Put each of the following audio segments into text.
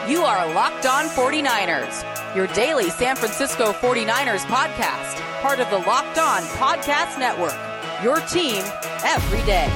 You are Locked On 49ers, your daily San Francisco 49ers podcast, part of the Locked On Podcast Network, your team every day.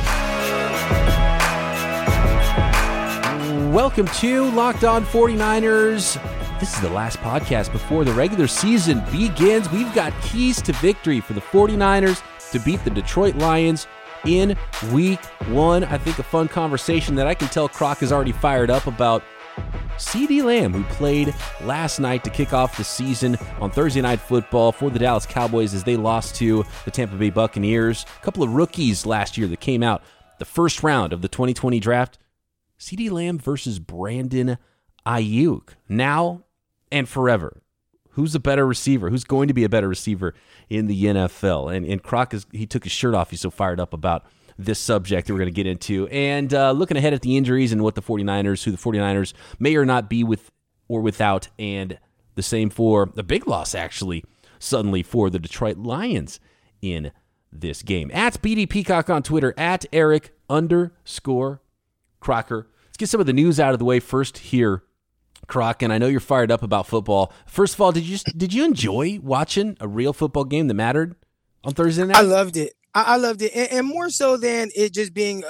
Welcome to Locked On 49ers. This is the last podcast before the regular season begins. We've got keys to victory for the 49ers to beat the Detroit Lions in week 1. I think a fun conversation that I can tell Croc is already fired up about. CeeDee Lamb, who played last night to kick off the season on Thursday Night Football for the Dallas Cowboys as they lost to the Tampa Bay Buccaneers. A couple of rookies last year that came out the first round of the 2020 draft. CeeDee Lamb versus Brandon Aiyuk. Now and forever. Who's a better receiver? Who's going to be a better receiver in the NFL? And Croc, he took his shirt off. He's so fired up about this subject that we're going to get into. And looking ahead at the injuries and what who the 49ers may or not be with or without. And the same for the big loss, actually, suddenly for the Detroit Lions in this game. At BD Peacock on Twitter, at Eric_Crocker. Let's get some of the news out of the way first here, Croc, and I know you're fired up about football. First of all, did you enjoy watching a real football game that mattered on Thursday night? I loved it. I loved it, and more so than it just being,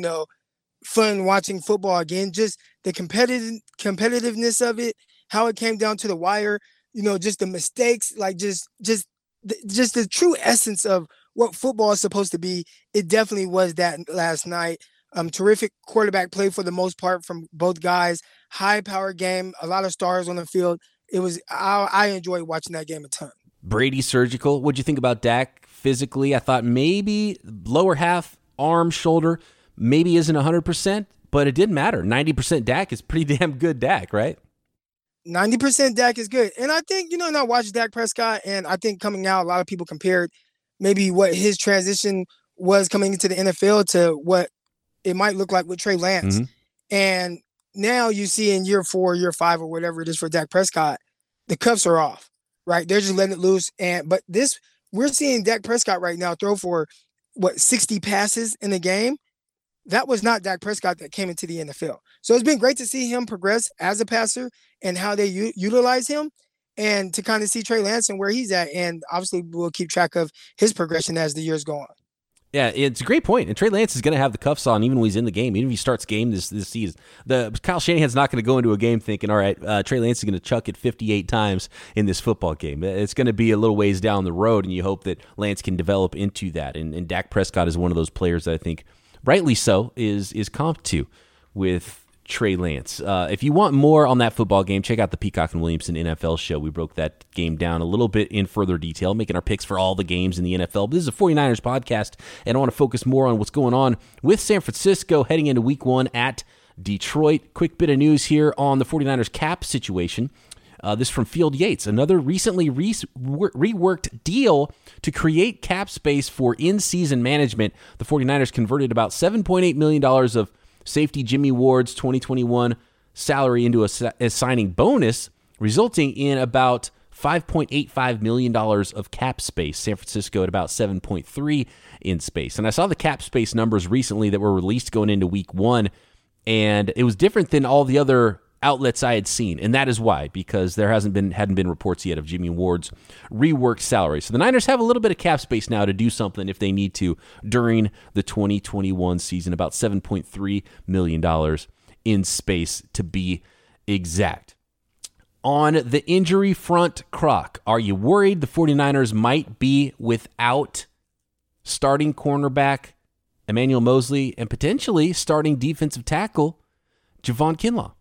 fun watching football again. Just the competitiveness of it, how it came down to the wire. Just the mistakes, like just the true essence of what football is supposed to be. It definitely was that last night. Terrific quarterback play for the most part from both guys. High power game, a lot of stars on the field. I enjoyed watching that game a ton. Brady surgical. What'd you think about Dak physically? I thought maybe lower half, arm, shoulder, maybe isn't 100%, but it didn't matter. 90% Dak is pretty damn good Dak, right? 90% Dak is good. And I think, I watched Dak Prescott, and I think coming out, a lot of people compared maybe what his transition was coming into the NFL to what it might look like with Trey Lance. Mm-hmm. And now you see in year 4, year 5, or whatever it is for Dak Prescott, the cuffs are off, right? They're just letting it loose. But we're seeing Dak Prescott right now throw for 60 passes in a game. That was not Dak Prescott that came into the NFL. So it's been great to see him progress as a passer and how they utilize him, and to kind of see Trey Lance and where he's at. And obviously we'll keep track of his progression as the years go on. Yeah, it's a great point. And Trey Lance is going to have the cuffs on even when he's in the game, even if he starts game this season. Kyle Shanahan's not going to go into a game thinking, all right, Trey Lance is going to chuck it 58 times in this football game. It's going to be a little ways down the road, and you hope that Lance can develop into that. And Dak Prescott is one of those players that I think, rightly so, is comped to with Trey Lance. If you want more on that football game, check out the Peacock and Williamson NFL show. We broke that game down a little bit in further detail, making our picks for all the games in the NFL. But this is a 49ers podcast, and I want to focus more on what's going on with San Francisco heading into week 1 at Detroit. Quick bit of news here on the 49ers cap situation. This from Field Yates. Another recently reworked deal to create cap space for in-season management. The 49ers converted about $7.8 million of safety Jimmy Ward's 2021 salary into a signing bonus, resulting in about $5.85 million of cap space. San Francisco at about 7.3 in space. And I saw the cap space numbers recently that were released going into week 1, and it was different than all the other outlets I had seen, and that is why, because there hadn't been reports yet of Jimmy Ward's reworked salary. So the Niners have a little bit of cap space now to do something if they need to during the 2021 season, about $7.3 million in space to be exact. On the injury front, Croc, are you worried the 49ers might be without starting cornerback Emmanuel Moseley and potentially starting defensive tackle Javon Kinlaw?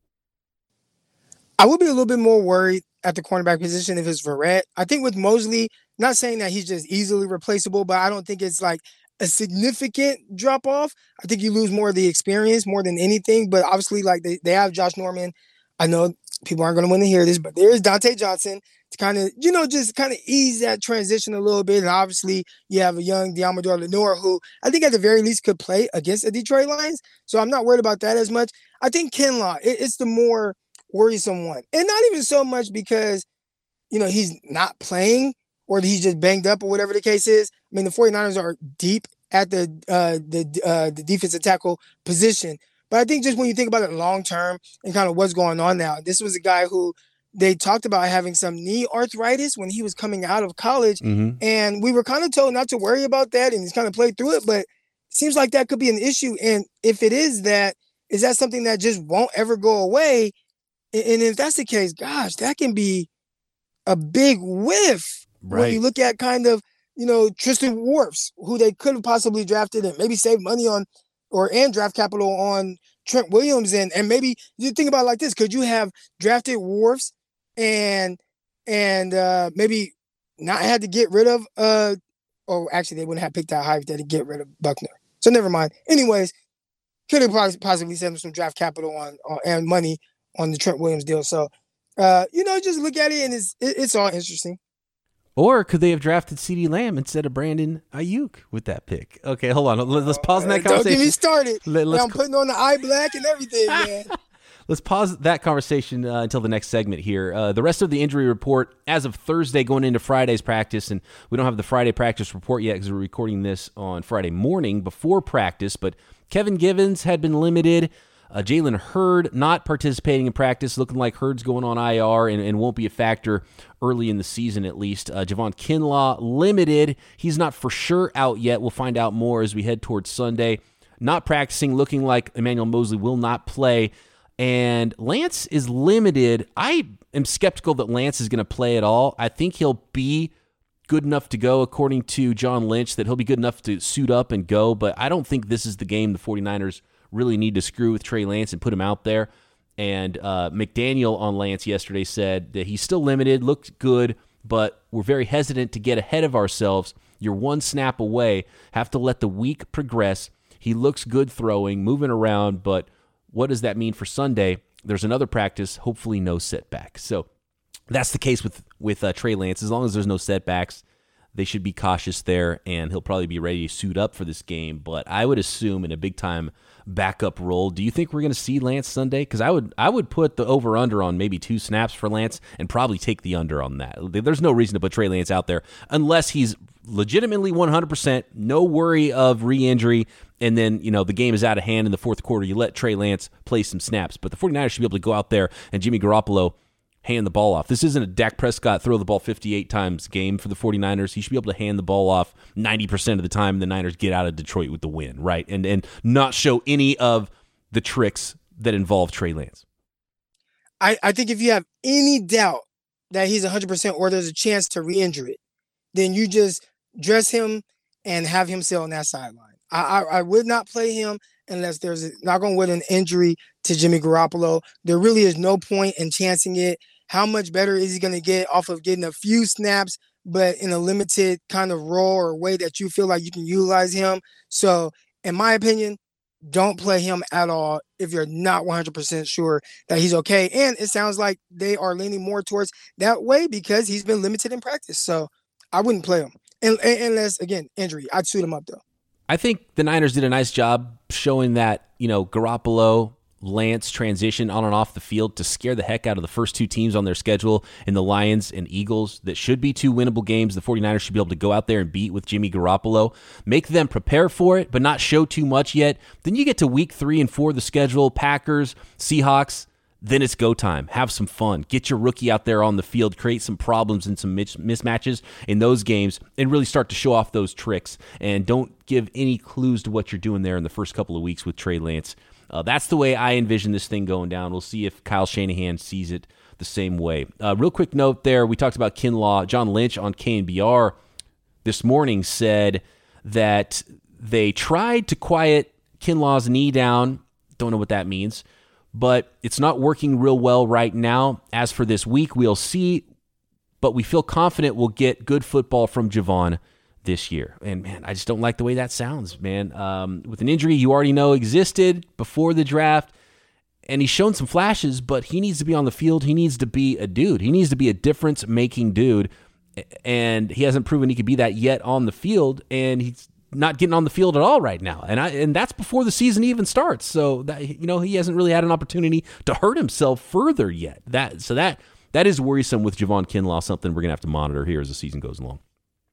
I would be a little bit more worried at the cornerback position if it's Verrett. I think with Moseley, not saying that he's just easily replaceable, but I don't think it's like a significant drop-off. I think you lose more of the experience more than anything, but obviously like they have Josh Norman. I know people aren't going to want to hear this, but there's Dante Johnson to kind of, just kind of ease that transition a little bit. And obviously you have a young Deommodore Lenoir who I think at the very least could play against the Detroit Lions. So I'm not worried about that as much. I think Kinlaw, it's the more worrisome one. And not even so much because, he's not playing or he's just banged up or whatever the case is. I mean, the 49ers are deep at the defensive tackle position. But I think just when you think about it long term and kind of what's going on now, this was a guy who they talked about having some knee arthritis when he was coming out of college. Mm-hmm. And we were kind of told not to worry about that, and he's kind of played through it. But it seems like that could be an issue. And if it is that something that just won't ever go away? And if that's the case, gosh, that can be a big whiff. Right. When you look at kind of, Tristan Wirfs, who they could have possibly drafted and maybe saved money on and draft capital on Trent Williams. And maybe you think about it like this. Could you have drafted Wirfs and maybe not had to get rid of actually they wouldn't have picked that high if they had to get rid of Buckner. So never mind. Anyways, could have possibly saved some draft capital on and money on the Trent Williams deal. So just look at it and it's all interesting. Or could they have drafted CeeDee Lamb instead of Brandon Ayuk with that pick? Okay, hold on. Let's pause on that conversation. Don't get me started. I'm putting on the eye black and everything, man. Let's pause that conversation until the next segment here. The rest of the injury report as of Thursday going into Friday's practice, and we don't have the Friday practice report yet because we're recording this on Friday morning before practice, but Kevin Givens had been limited. Jalen Hurd not participating in practice, looking like Hurd's going on IR and won't be a factor early in the season at least. Javon Kinlaw limited. He's not for sure out yet. We'll find out more as we head towards Sunday. Not practicing, looking like Emmanuel Moseley will not play. And Lance is limited. I am skeptical that Lance is going to play at all. I think he'll be good enough to go, according to John Lynch, that he'll be good enough to suit up and go. But I don't think this is the game the 49ers really need to screw with Trey Lance and put him out there. And McDaniel on Lance yesterday said that he's still limited, looked good, but we're very hesitant to get ahead of ourselves. You're one snap away, have to let the week progress. He looks good throwing, moving around, but what does that mean for Sunday? There's another practice, hopefully no setbacks. So that's the case with Trey Lance. As long as there's no setbacks, they should be cautious there, and he'll probably be ready to suit up for this game. But I would assume in a big-time backup role. Do you think we're going to see Lance Sunday? Because I would put the over-under on maybe 2 snaps for Lance and probably take the under on that. There's no reason to put Trey Lance out there unless he's legitimately 100%, no worry of re-injury, and then, the game is out of hand in the fourth quarter. You let Trey Lance play some snaps. But the 49ers should be able to go out there and Jimmy Garoppolo hand the ball off. This isn't a Dak Prescott throw the ball 58 times game for the 49ers. He should be able to hand the ball off 90% of the time, and the Niners get out of Detroit with the win, right? And not show any of the tricks that involve Trey Lance. I think if you have any doubt that he's 100% or there's a chance to re-injure it, then you just dress him and have him sit on that sideline. I would not play him unless there's not going with an injury to Jimmy Garoppolo. There really is no point in chancing it. How much better is he going to get off of getting a few snaps, but in a limited kind of role or way that you feel like you can utilize him? So, in my opinion, don't play him at all if you're not 100% sure that he's okay. And it sounds like they are leaning more towards that way because he's been limited in practice. So, I wouldn't play him. Unless, again, injury. I'd suit him up, though. I think the Niners did a nice job showing that, Garoppolo, Lance transition on and off the field to scare the heck out of the first 2 teams on their schedule in the Lions and Eagles. That should be 2 winnable games. The 49ers should be able to go out there and beat with Jimmy Garoppolo. Make them prepare for it, but not show too much yet. Then you get to week 3 and 4 of the schedule, Packers, Seahawks. Then it's go time. Have some fun. Get your rookie out there on the field. Create some problems and some mismatches in those games and really start to show off those tricks. And don't give any clues to what you're doing there in the first couple of weeks with Trey Lance. That's the way I envision this thing going down. We'll see if Kyle Shanahan sees it the same way. Real quick note there. We talked about Kinlaw. John Lynch on KNBR this morning said that they tried to quiet Kinlaw's knee down. Don't know what that means. But it's not working real well right now. As for this week, we'll see. But we feel confident we'll get good football from Javon this year. And, man, I just don't like the way that sounds, man. With an injury you already know existed before the draft, and he's shown some flashes, but he needs to be on the field. He needs to be a dude. He needs to be a difference-making dude, and he hasn't proven he could be that yet on the field, and he's not getting on the field at all right now. And that's before the season even starts. So, that, he hasn't really had an opportunity to hurt himself further yet. That is worrisome with Javon Kinlaw, something we're going to have to monitor here as the season goes along.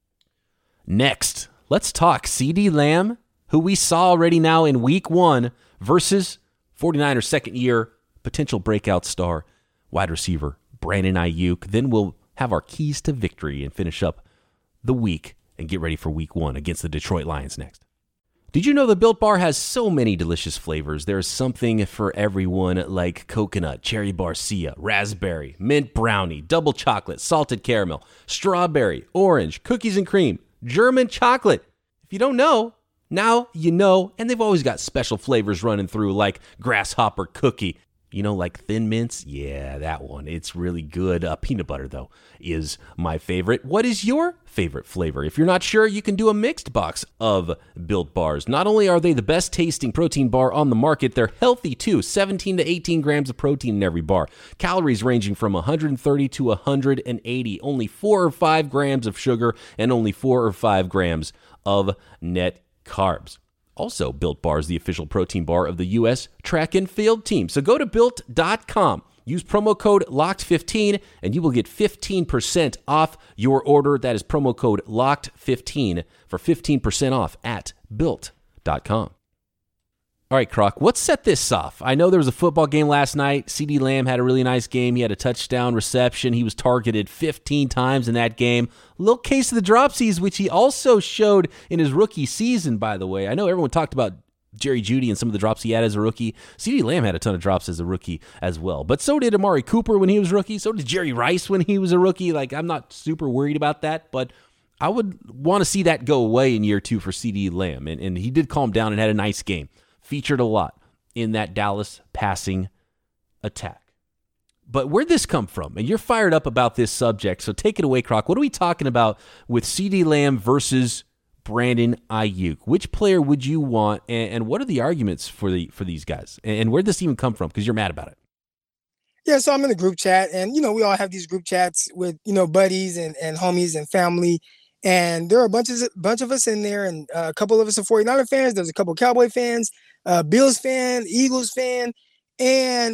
Next, let's talk CeeDee Lamb, who we saw already now in week 1 versus 49ers second year potential breakout star, wide receiver Brandon Ayuk. Then we'll have our keys to victory and finish up the week and get ready for week 1 against the Detroit Lions next. Did you know the Built Bar has so many delicious flavors? There's something for everyone, like coconut, cherry barcia, raspberry, mint brownie, double chocolate, salted caramel, strawberry, orange, cookies and cream, German chocolate. If you don't know, now you know. And they've always got special flavors running through, like grasshopper cookie. You know, like Thin Mints? Yeah, that one. It's really good. Peanut butter, though, is my favorite. What is your favorite flavor? If you're not sure, you can do a mixed box of Built Bars. Not only are they the best tasting protein bar on the market, they're healthy, too. 17 to 18 grams of protein in every bar. Calories ranging from 130 to 180. Only 4 or 5 grams of sugar and only 4 or 5 grams of net carbs. Also, Built Bar is the official protein bar of the U.S. track and field team. So go to Built.com, use promo code LOCKED15, and you will get 15% off your order. That is promo code LOCKED15 for 15% off at Built.com. All right, Croc, let's set this off. I know there was a football game last night. CeeDee Lamb had a really nice game. He had a touchdown reception. He was targeted 15 times in that game. A little case of the dropsies, which he also showed in his rookie season, by the way. I know everyone talked about Jerry Jeudy and some of the drops he had as a rookie. CeeDee Lamb had a ton of drops as a rookie as well. But so did Amari Cooper when he was rookie. So did Jerry Rice when he was a rookie. Like, I'm not super worried about that, but I would want to see that go away in year 2 for CeeDee Lamb. And he did calm down and had a nice game. Featured a lot in that Dallas passing attack. But where'd this come from? And you're fired up about this subject, so take it away, Croc. What are we talking about with CeeDee Lamb versus Brandon Ayuk? Which player would you want, and what are the arguments for these guys? And where'd this even come from? Because you're mad about it. Yeah, so I'm in a group chat, and, we all have these group chats with, buddies and homies and family. And there are a bunch of us in there, and a couple of us are 49er fans. There's a couple of Cowboy fans, Bills fan, Eagles fan, and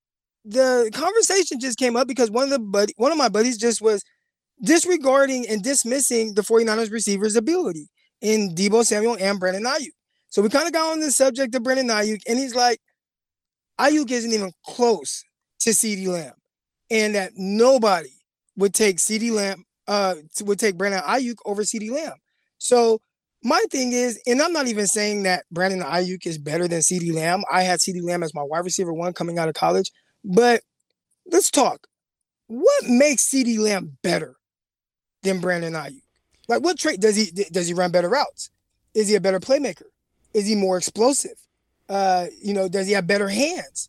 the conversation just came up because one of my buddies just was disregarding and dismissing the 49ers receivers' ability in Deebo Samuel and Brandon Ayuk. So we kind of got on the subject of Brandon Ayuk, and he's like, Ayuk isn't even close to CeeDee Lamb, and that nobody would take CeeDee Lamb. Would take Brandon Ayuk over CeeDee Lamb. So my thing is, and I'm not even saying that Brandon Ayuk is better than CeeDee Lamb. I had CeeDee Lamb as my wide receiver 1 coming out of college. But let's talk. What makes CeeDee Lamb better than Brandon Ayuk? Like, what trait does he run better routes? Is he a better playmaker? Is he more explosive? Does he have better hands?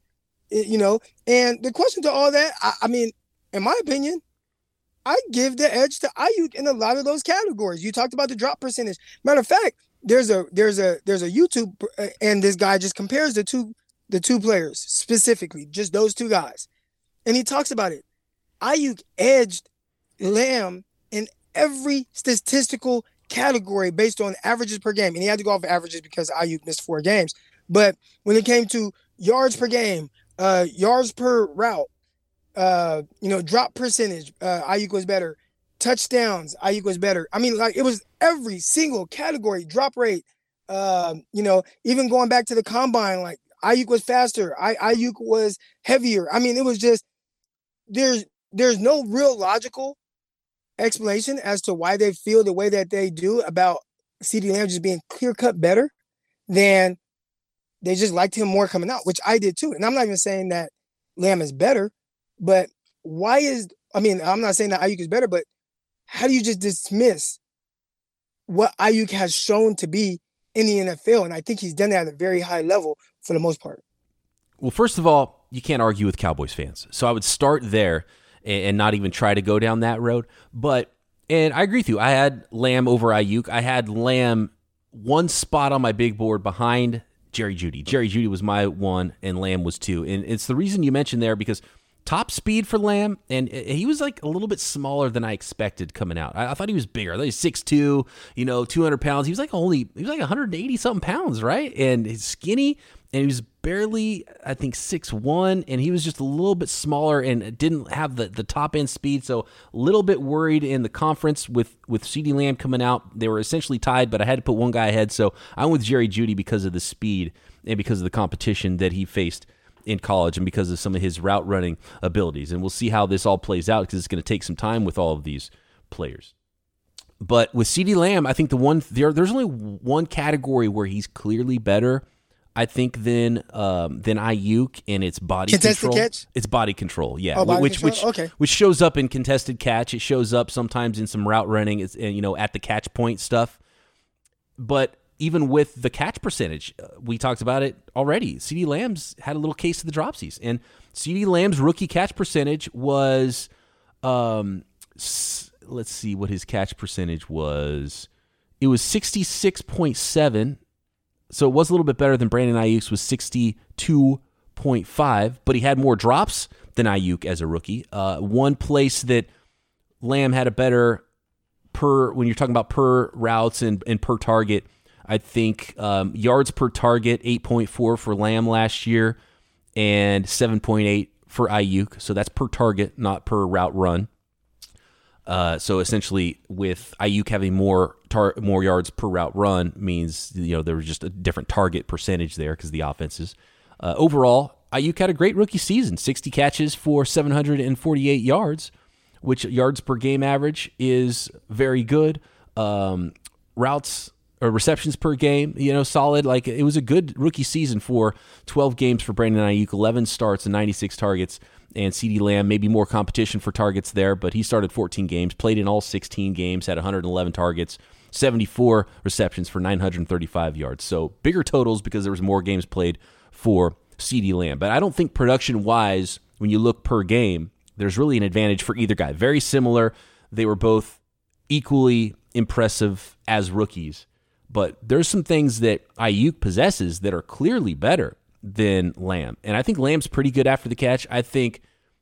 And the question to all that, I mean, in my opinion, I give the edge to Ayuk in a lot of those categories. You talked about the drop percentage. Matter of fact, there's a YouTube, and this guy just compares the two players specifically, just those two guys, and he talks about it. Ayuk edged Lamb in every statistical category based on averages per game, and he had to go off averages because Ayuk missed 4 games. But when it came to yards per game, yards per route, drop percentage, Ayuk was better. Touchdowns, Ayuk was better. I mean, like, it was every single category, drop rate, even going back to the combine, like, Ayuk was faster. Ayuk was heavier. I mean, it was just, there's no real logical explanation as to why they feel the way that they do about CeeDee Lamb just being clear-cut better than they just liked him more coming out, which I did too. And I'm not even saying that Lamb is better, but I'm not saying that Ayuk is better, but how do you just dismiss what Ayuk has shown to be in the NFL? And I think he's done that at a very high level for the most part. Well, first of all, you can't argue with Cowboys fans. So I would start there and not even try to go down that road. And I agree with you. I had Lamb over Ayuk. I had Lamb one spot on my big board behind Jerry Jeudy. Jerry Jeudy was my 1 and Lamb was 2. And it's the reason you mentioned there because top speed for Lamb, and he was like a little bit smaller than I expected coming out. I thought he was bigger. I thought he was 6'2", 200 pounds. He was like 180-something pounds, right? And he's skinny, and he was barely, I think, 6'1", and he was just a little bit smaller and didn't have the top-end speed, so a little bit worried in the conference with CeeDee Lamb coming out. They were essentially tied, but I had to put one guy ahead, so I went with Jerry Jeudy because of the speed and because of the competition that he faced in college and because of some of his route running abilities. And we'll see how this all plays out because it's going to take some time with all of these players. But with CeeDee Lamb, I think there's only one category where he's clearly better, I think, than Ayuk, and it's body contested control. Catch? It's body control, yeah. Okay. Which shows up in contested catch. It shows up sometimes in some route running, at the catch point stuff. But even with the catch percentage, we talked about it already. CeeDee Lamb's had a little case of the dropsies, and CeeDee Lamb's rookie catch percentage was, let's see what his catch percentage was. It was 66.7, so it was a little bit better than Brandon Ayuk's was 62.5, but he had more drops than Ayuk as a rookie. One place that Lamb had a better when you're talking about per routes and per target, I think yards per target, 8.4 for Lamb last year and 7.8 for Ayuk. So that's per target, not per route run. So essentially, with Ayuk having more yards per route run means there was just a different target percentage there because the offenses. Overall, Ayuk had a great rookie season: 60 catches for 748 yards, which yards per game average is very good. Routes or receptions per game, solid. Like, it was a good rookie season for 12 games for Brandon Ayuk, 11 starts and 96 targets. And CeeDee Lamb, maybe more competition for targets there, but he started 14 games, played in all 16 games, had 111 targets, 74 receptions for 935 yards. So bigger totals because there was more games played for CeeDee Lamb. But I don't think production-wise, when you look per game, there's really an advantage for either guy. Very similar. They were both equally impressive as rookies. But there's some things that Ayuk possesses that are clearly better than Lamb. And I think Lamb's pretty good after the catch. I think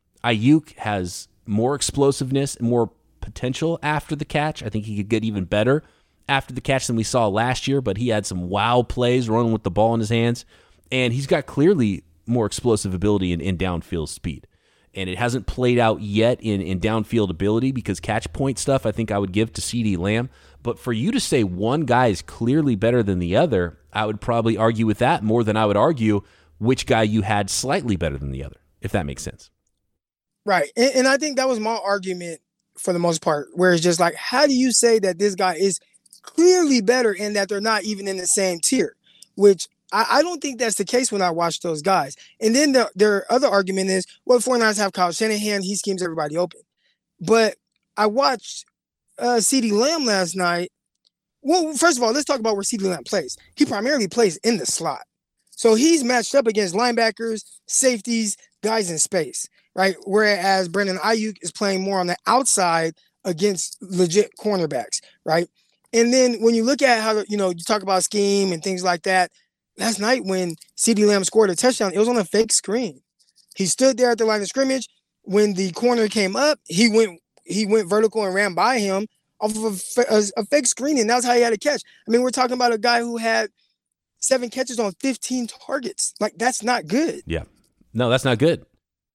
Ayuk has more explosiveness and more potential after the catch. I think he could get even better after the catch than we saw last year, but he had some wow plays running with the ball in his hands. And he's got clearly more explosive ability in downfield speed. And it hasn't played out yet in downfield ability because catch point stuff I think I would give to CeeDee Lamb. But for you to say one guy is clearly better than the other, I would probably argue with that more than I would argue which guy you had slightly better than the other, if that makes sense. Right. And I think that was my argument for the most part, where it's just like, how do you say that this guy is clearly better and that they're not even in the same tier? Which I don't think that's the case when I watch those guys. And then their other argument is, well, 49ers have Kyle Shanahan. He schemes everybody open. But I watched CeeDee Lamb last night. Well, first of all, let's talk about where CeeDee Lamb plays. He primarily plays in the slot. So he's matched up against linebackers, safeties, guys in space, right? Whereas Brandon Ayuk is playing more on the outside against legit cornerbacks, right? And then when you look at how, you talk about scheme and things like that, last night when CeeDee Lamb scored a touchdown, it was on a fake screen. He stood there at the line of scrimmage. When the corner came up, he went vertical and ran by him off of a fake screen, and that's how he had a catch. I mean, we're talking about a guy who had 7 catches on 15 targets. Like, that's not good. Yeah. No, that's not good.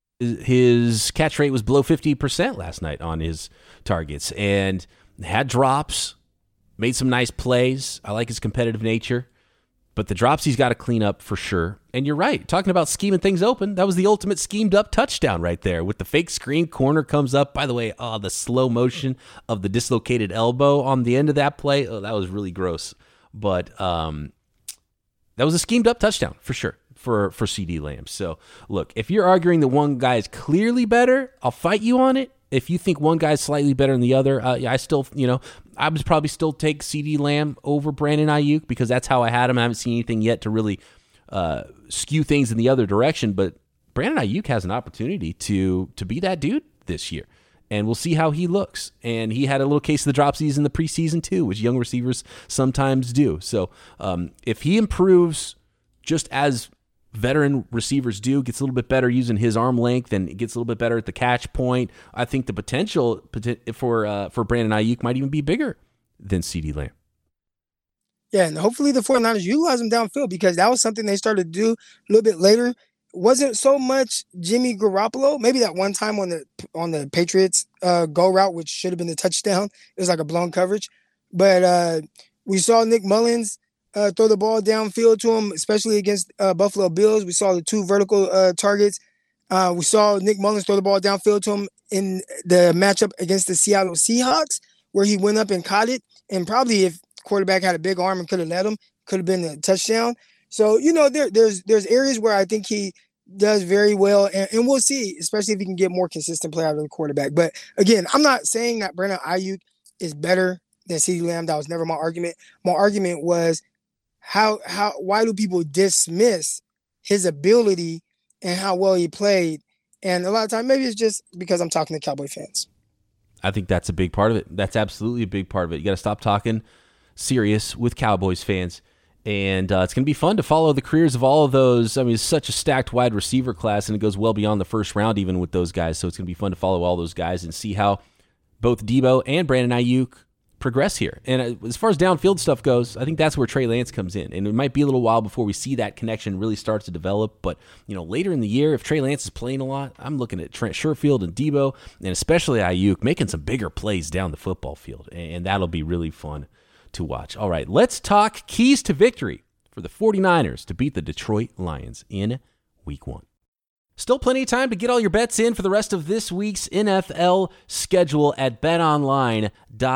His catch rate was below 50% last night on his targets and had drops, made some nice plays. I like his competitive nature. But the drops he's got to clean up for sure. And you're right. Talking about scheming things open, that was the ultimate schemed up touchdown right there with the fake screen. Corner comes up. By the way, the slow motion of the dislocated elbow on the end of that play. Oh, that was really gross. But that was a schemed up touchdown for sure for CeeDee Lamb. So, look, if you're arguing that one guy is clearly better, I'll fight you on it. If you think one guy's slightly better than the other, I still, I would probably still take CeeDee Lamb over Brandon Ayuk because that's how I had him. I haven't seen anything yet to really skew things in the other direction. But Brandon Ayuk has an opportunity to be that dude this year. And we'll see how he looks. And he had a little case of the dropsies in the preseason too, which young receivers sometimes do. So if he improves just as veteran receivers do, gets a little bit better using his arm length and gets a little bit better at the catch point, I think the potential for Brandon Ayuk might even be bigger than CeeDee Lamb. Yeah, and hopefully the 49ers utilize him downfield because that was something they started to do a little bit later. Wasn't so much Jimmy Garoppolo. Maybe that one time on the Patriots go route, which should have been the touchdown. It was like a blown coverage. But we saw Nick Mullins throw the ball downfield to him, especially against Buffalo Bills. We saw the 2 vertical targets. We saw Nick Mullins throw the ball downfield to him in the matchup against the Seattle Seahawks, where he went up and caught it. And probably if quarterback had a big arm and could have let him, could have been a touchdown. So, there's areas where I think he does very well, and we'll see, especially if he can get more consistent play out of the quarterback. But again, I'm not saying that Brandon Ayuk is better than CeeDee Lamb. That was never my argument. My argument was why do people dismiss his ability and how well he played? And a lot of times, maybe it's just because I'm talking to Cowboy fans. I think that's a big part of it. That's absolutely a big part of it. You got to stop talking serious with Cowboys fans. And it's going to be fun to follow the careers of all of those. I mean, it's such a stacked wide receiver class, and it goes well beyond the first round even with those guys. So it's going to be fun to follow all those guys and see how both Debo and Brandon Ayuk progress here. And as far as downfield stuff goes, I think that's where Trey Lance comes in. And it might be a little while before we see that connection really start to develop. But, later in the year, if Trey Lance is playing a lot, I'm looking at Trent Sherfield and Debo, and especially Ayuk, making some bigger plays down the football field. And that'll be really fun to watch. All right, let's talk keys to victory for the 49ers to beat the Detroit Lions in Week 1. Still plenty of time to get all your bets in for the rest of this week's NFL schedule at betonline.ag.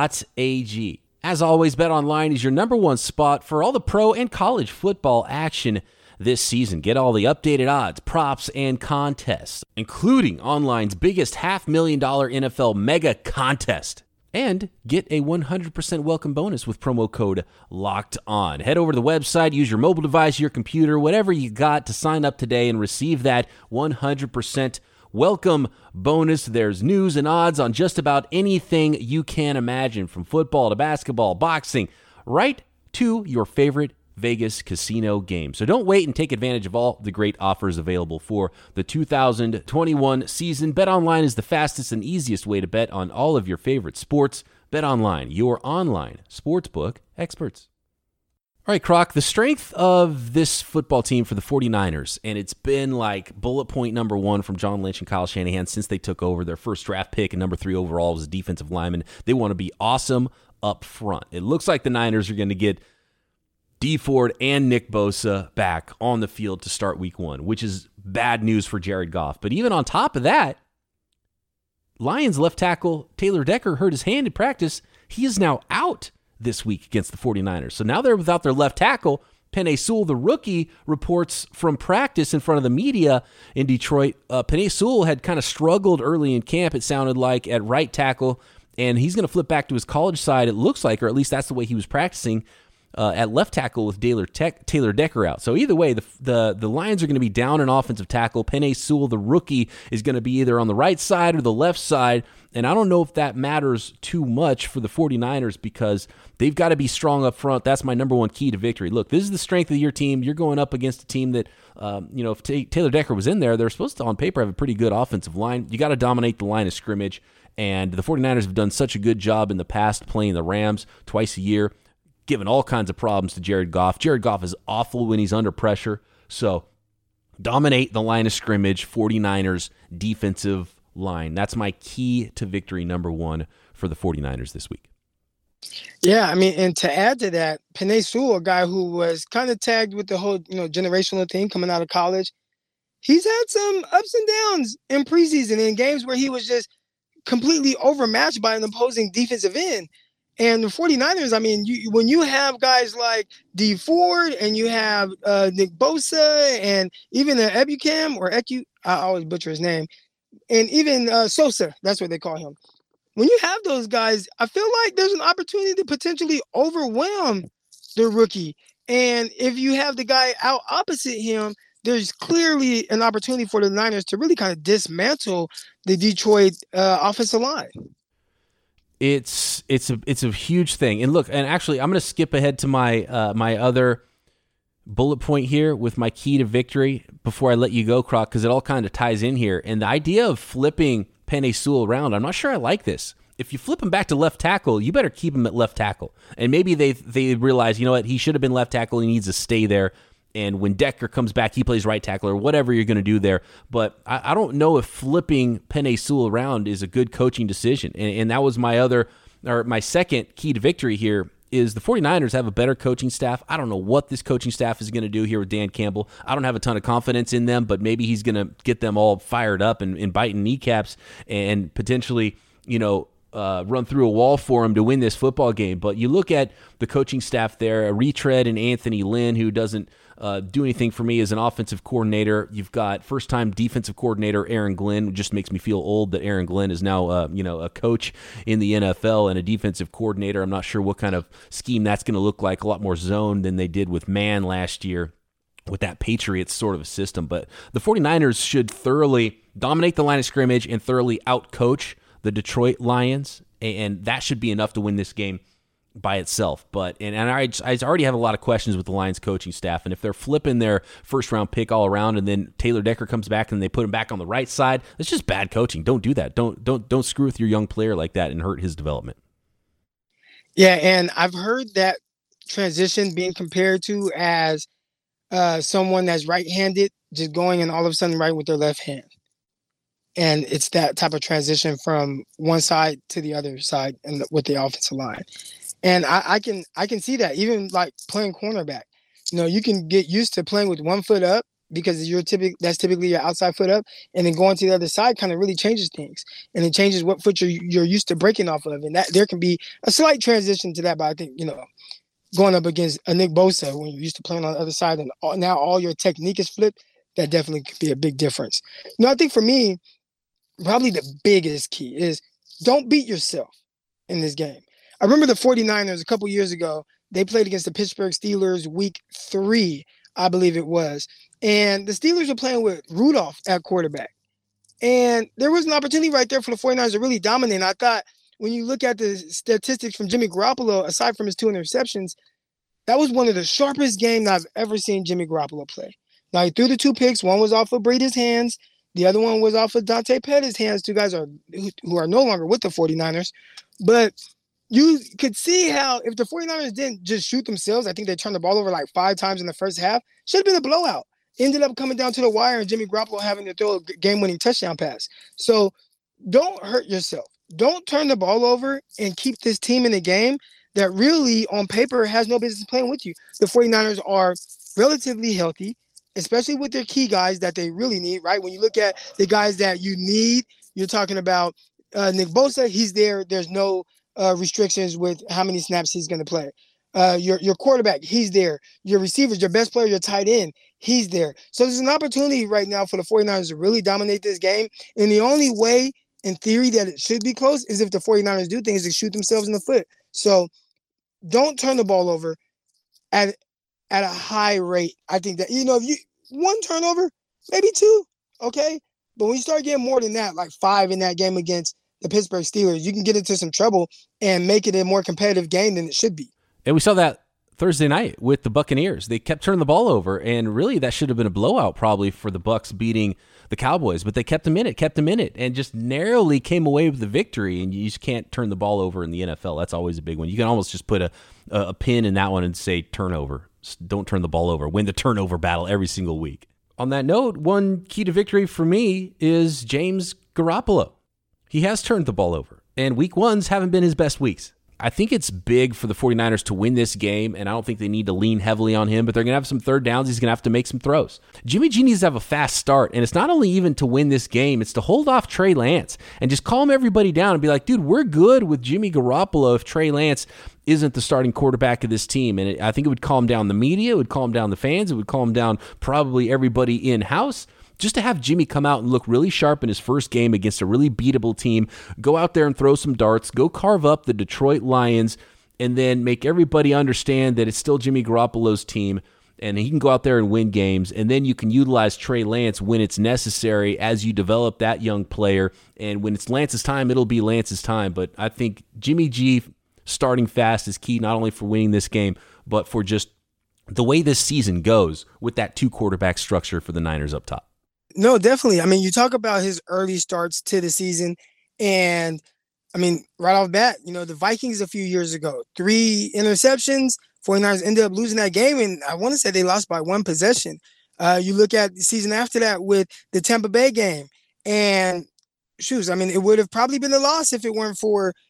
As always, BetOnline is your number one spot for all the pro and college football action this season. Get all the updated odds, props, and contests, including online's biggest $500,000 NFL mega contest. And get a 100% welcome bonus with promo code LOCKEDON. Head over to the website, use your mobile device, your computer, whatever you got to sign up today and receive that 100% welcome bonus. There's news and odds on just about anything you can imagine, from football to basketball, boxing, right to your favorite Vegas casino game. So don't wait and take advantage of all the great offers available for the 2021 season. BetOnline is the fastest and easiest way to bet on all of your favorite sports. BetOnline, your online sportsbook experts. All right, Croc, the strength of this football team for the 49ers, and it's been like bullet point number 1 from John Lynch and Kyle Shanahan since they took over. Their first draft pick and number 3 overall was a defensive lineman. They want to be awesome up front. It looks like the Niners are going to get Dee Ford and Nick Bosa back on the field to start Week 1, which is bad news for Jared Goff. But even on top of that, Lions left tackle Taylor Decker hurt his hand in practice. He is now out this week against the 49ers. So now they're without their left tackle. Penei Sewell, the rookie, reports from practice in front of the media in Detroit. Penei Sewell had kind of struggled early in camp, it sounded like, at right tackle, and he's going to flip back to his college side, it looks like, or at least that's the way he was practicing, at left tackle with Taylor Decker out. So either way, the Lions are going to be down an offensive tackle. Penei Sewell, the rookie, is going to be either on the right side or the left side, and I don't know if that matters too much for the 49ers because they've got to be strong up front. That's my number one key to victory. Look, this is the strength of your team. You're going up against a team that, if Taylor Decker was in there, they're supposed to, on paper, have a pretty good offensive line. You got to dominate the line of scrimmage, and the 49ers have done such a good job in the past playing the Rams twice a year, giving all kinds of problems to Jared Goff. Jared Goff is awful when he's under pressure. So dominate the line of scrimmage, 49ers defensive line. That's my key to victory number 1 for the 49ers this week. Yeah, I mean, and to add to that, Penei Sewell, a guy who was kind of tagged with the whole, generational thing coming out of college, he's had some ups and downs in preseason in games where he was just completely overmatched by an opposing defensive end. And the 49ers, I mean, when you have guys like Dee Ford and you have Nick Bosa and even Ebukam or Eku, I always butcher his name, and even Sosa, that's what they call him. When you have those guys, I feel like there's an opportunity to potentially overwhelm the rookie. And if you have the guy out opposite him, there's clearly an opportunity for the Niners to really kind of dismantle the Detroit offensive line. It's a huge thing. And look, and actually, I'm going to skip ahead to my my other bullet point here with my key to victory before I let you go, Croc, because it all kind of ties in here. And the idea of flipping Penei Sewell around, I'm not sure I like this. If you flip him back to left tackle, you better keep him at left tackle. And maybe they realize, you know what, he should have been left tackle. He needs to stay there. And when Decker comes back, he plays right tackle or whatever you're going to do there. But I don't know if flipping Penei Sewell around is a good coaching decision. And that was my second key to victory here is the 49ers have a better coaching staff. I don't know what this coaching staff is going to do here with Dan Campbell. I don't have a ton of confidence in them, but maybe he's going to get them all fired up and biting kneecaps and potentially, run through a wall for him to win this football game. But you look at the coaching staff there, a retread in Anthony Lynn, who doesn't do anything for me as an offensive coordinator. You've got first-time defensive coordinator Aaron Glenn. It just makes me feel old that Aaron Glenn is now, a coach in the NFL and a defensive coordinator. I'm not sure what kind of scheme that's going to look like. A lot more zone than they did with man last year with that Patriots sort of a system. But the 49ers should thoroughly dominate the line of scrimmage and thoroughly out-coach the Detroit Lions, and that should be enough to win this game by itself. But I already have a lot of questions with the Lions coaching staff, and if they're flipping their first-round pick all around and then Taylor Decker comes back and they put him back on the right side, it's just bad coaching. Don't do that. Don't screw with your young player like that and hurt his development. Yeah, and I've heard that transition being compared to as someone that's right-handed just going and all of a sudden right with their left hand. And it's that type of transition from one side to the other side and with the offensive line. And I can see that even like playing cornerback. You can get used to playing with one foot up because that's typically your outside foot up, and then going to the other side kind of really changes things, and it changes what foot you're used to breaking off of, and that there can be a slight transition to that. But I think going up against a Nick Bosa when you're used to playing on the other side and now all your technique is flipped, that definitely could be a big difference. I think for me, probably the biggest key is don't beat yourself in this game. I remember the 49ers a couple years ago, they played against the Pittsburgh Steelers week 3, I believe it was. And the Steelers were playing with Rudolph at quarterback. And there was an opportunity right there for the 49ers to really dominate. And I thought when you look at the statistics from Jimmy Garoppolo, aside from his 2 interceptions, that was one of the sharpest games I've ever seen Jimmy Garoppolo play. Now, he threw the 2 picks. One was off of Brady's hands. The other one was off of Dante Pettis' hands. 2 guys who are no longer with the 49ers. But you could see how if the 49ers didn't just shoot themselves, I think they turned the ball over like 5 times in the first half, should have been a blowout. Ended up coming down to the wire and Jimmy Garoppolo having to throw a game-winning touchdown pass. So don't hurt yourself. Don't turn the ball over and keep this team in the game that really, on paper, has no business playing with you. The 49ers are relatively healthy, especially with their key guys that they really need, right? When you look at the guys that you need, you're talking about Nick Bosa. He's there. There's no restrictions with how many snaps he's going to play. Your quarterback, he's there. Your receivers, your best player, your tight end, he's there. So there's an opportunity right now for the 49ers to really dominate this game. And the only way, in theory, that it should be close is if the 49ers do things to shoot themselves in the foot. So don't turn the ball over at a high rate. I think that, if you 1 turnover, maybe 2, okay? But when you start getting more than that, like 5 in that game against the Pittsburgh Steelers, you can get into some trouble and make it a more competitive game than it should be. And we saw that Thursday night with the Buccaneers. They kept turning the ball over, and really that should have been a blowout probably for the Bucs beating the Cowboys, but they kept them in it, and just narrowly came away with the victory, and you just can't turn the ball over in the NFL. That's always a big one. You can almost just put a pin in that one and say turnover. Don't turn the ball over. Win the turnover battle every single week. On that note, one key to victory for me is James Garoppolo. He has turned the ball over, and week 1s haven't been his best weeks. I think it's big for the 49ers to win this game, and I don't think they need to lean heavily on him, but they're going to have some third downs. He's going to have to make some throws. Jimmy G needs to have a fast start, and it's not only even to win this game, it's to hold off Trey Lance and just calm everybody down and be like, dude, we're good with Jimmy Garoppolo if Trey Lance isn't the starting quarterback of this team. And I think it would calm down the media, it would calm down the fans, it would calm down probably everybody in-house. Just to have Jimmy come out and look really sharp in his first game against a really beatable team, go out there and throw some darts, go carve up the Detroit Lions, and then make everybody understand that it's still Jimmy Garoppolo's team, and he can go out there and win games, and then you can utilize Trey Lance when it's necessary as you develop that young player, and when it's Lance's time, it'll be Lance's time. But I think Jimmy G starting fast is key not only for winning this game, but for just the way this season goes with that 2-quarterback structure for the Niners up top. No, definitely. I mean, you talk about his early starts to the season, and I mean, right off the bat, the Vikings a few years ago, 3 interceptions, 49ers ended up losing that game, and I want to say they lost by 1 possession. You look at the season after that with the Tampa Bay game, and it would have probably been a loss if it weren't for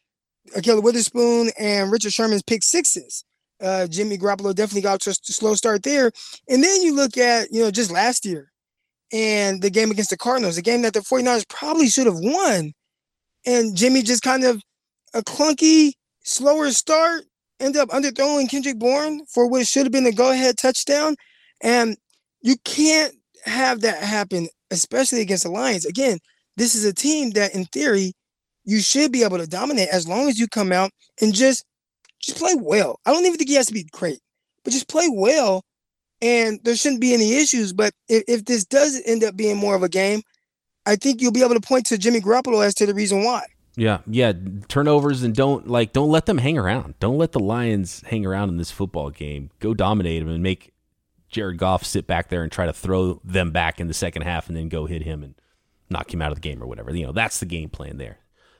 Ahkello Witherspoon and Richard Sherman's pick sixes. Jimmy Garoppolo definitely got to a slow start there. And then you look at, just last year and the game against the Cardinals, a game that the 49ers probably should have won. And Jimmy just kind of a clunky, slower start, ended up underthrowing Kendrick Bourne for what should have been a go-ahead touchdown. And you can't have that happen, especially against the Lions. Again, this is a team that, in theory, you should be able to dominate as long as you come out and just play well. I don't even think he has to be great, but just play well, and there shouldn't be any issues. But if this does end up being more of a game, I think you'll be able to point to Jimmy Garoppolo as to the reason why. Yeah, turnovers, and don't let them hang around. Don't let the Lions hang around in this football game. Go dominate them and make Jared Goff sit back there and try to throw them back in the second half and then go hit him and knock him out of the game or whatever. That's the game plan there.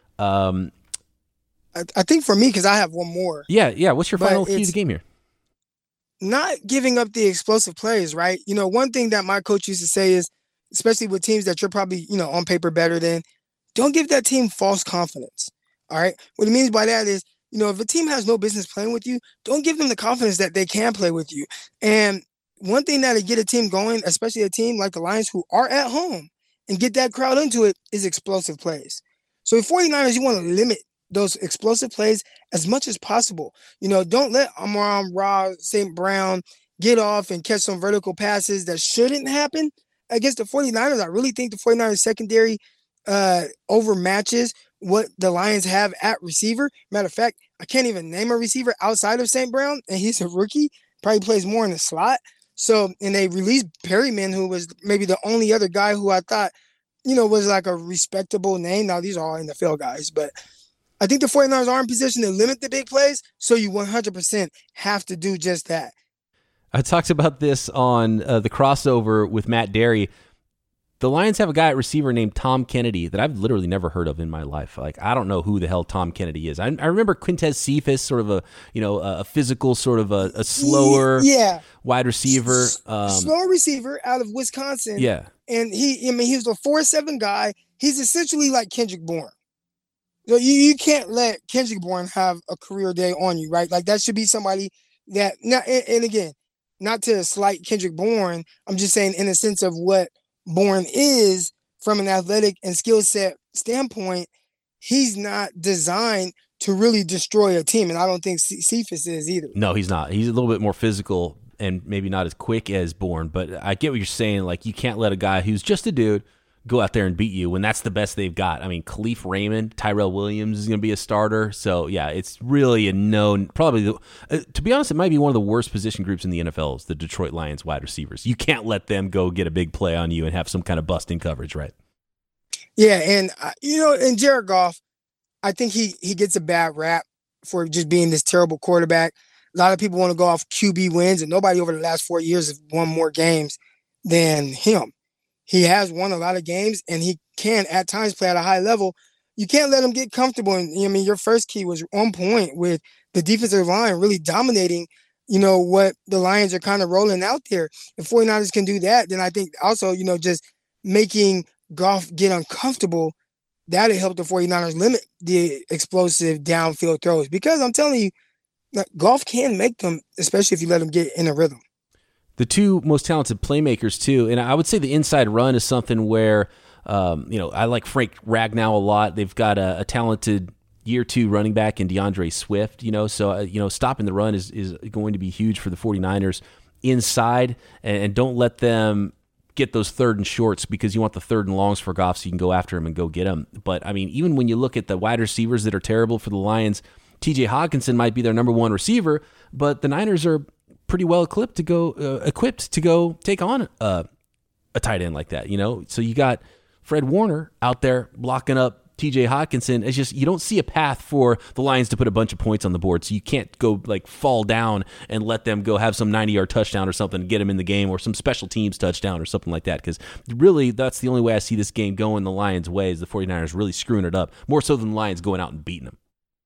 I think for me, because I have one more. Yeah. What's your final key to the game here? Not giving up the explosive plays, right? One thing that my coach used to say is, especially with teams that you're probably, on paper better than, don't give that team false confidence. All right. What he means by that is, if a team has no business playing with you, don't give them the confidence that they can play with you. And one thing that'll get a team going, especially a team like the Lions who are at home and get that crowd into it, is explosive plays. So with 49ers, you want to limit those explosive plays as much as possible. Don't let Amon-Ra St. Brown get off and catch some vertical passes that shouldn't happen against the 49ers. I really think the 49ers secondary overmatches what the Lions have at receiver. Matter of fact, I can't even name a receiver outside of St. Brown, and he's a rookie, probably plays more in the slot. So, and they released Perryman, who was maybe the only other guy who I thought, was like a respectable name. Now, these are all NFL guys, but I think the 49ers are in position to limit the big plays, so you 100% have to do just that. I talked about this on the crossover with Matt Derry. The Lions have a guy at receiver named Tom Kennedy that I've literally never heard of in my life. Like, I don't know who the hell Tom Kennedy is. I remember Quintez Cephas, sort of a physical, sort of a slower wide receiver. Slower receiver out of Wisconsin. Yeah. And he was a 4.7 guy. He's essentially like Kendrick Bourne. So you can't let Kendrick Bourne have a career day on you, right? Like, that should be somebody that, and again, not to slight Kendrick Bourne, I'm just saying in the sense of what Bourne is from an athletic and skill set standpoint, he's not designed to really destroy a team. And I don't think Cephas is either. No, he's not. He's a little bit more physical and maybe not as quick as Bourne, but I get what you're saying. Like, you can't let a guy who's just a dude go out there and beat you when that's the best they've got. I mean, Khalif Raymond, Tyrell Williams is going to be a starter. So, yeah, it's really a known, probably, to be honest, it might be one of the worst position groups in the NFL is the Detroit Lions wide receivers. You can't let them go get a big play on you and have some kind of busting coverage, right? Yeah, and, and Jared Goff, I think he gets a bad rap for just being this terrible quarterback. A lot of people want to go off QB wins, and nobody over the last 4 years has won more games than him. He has won a lot of games, and he can at times play at a high level. You can't let him get comfortable. And your first key was on point with the defensive line really dominating, what the Lions are kind of rolling out there. If 49ers can do that, then I think also, just making Goff get uncomfortable, that'll help the 49ers limit the explosive downfield throws. Because I'm telling you, Goff can make them, especially if you let him get in a rhythm. The two most talented playmakers, too, and I would say the inside run is something where, I like Frank Ragnow a lot. They've got a talented year two running back in DeAndre Swift, so stopping the run is going to be huge for the 49ers inside, and don't let them get those third and shorts because you want the third and longs for Goff so you can go after him and go get him. But, I mean, even when you look at the wide receivers that are terrible for the Lions, TJ Hawkinson might be their number one receiver, but the Niners are pretty well equipped to go take on a tight end like that, So you got Fred Warner out there blocking up TJ Hawkinson. It's just you don't see a path for the Lions to put a bunch of points on the board, so you can't go fall down and let them go have some 90-yard touchdown or something to get them in the game, or some special teams touchdown or something like that, because really that's the only way I see this game going the Lions' way is the 49ers really screwing it up, more so than the Lions going out and beating them.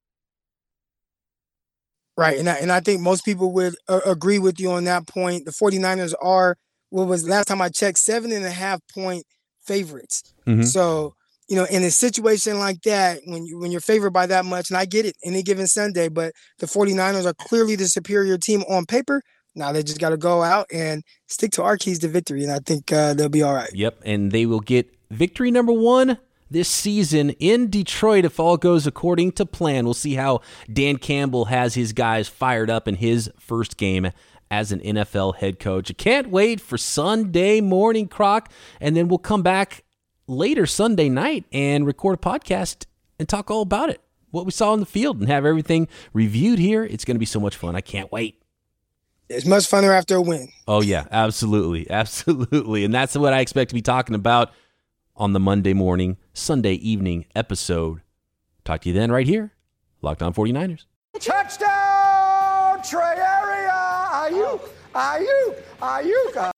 Right, and I think most people would agree with you on that point. The 49ers are, what was last time I checked, 7.5-point favorites. Mm-hmm. So in a situation like that, when you're favored by that much, and I get it any given Sunday, but the 49ers are clearly the superior team on paper. Now they just got to go out and stick to our keys to victory, and I think they'll be all right. Yep, and they will get victory number 1 this season in Detroit if all goes according to plan. We'll see how Dan Campbell has his guys fired up in his first game as an NFL head coach. I can't wait for Sunday morning, Croc, and then we'll come back later Sunday night and record a podcast and talk all about it, what we saw in the field, and have everything reviewed here. It's going to be so much fun. I can't wait. It's much funner after a win. Oh, yeah, absolutely. Absolutely. And that's what I expect to be talking about on the Monday morning, Sunday evening episode. Talk to you then right here, Locked On 49ers. Touchdown, Trey Area! Ayuk!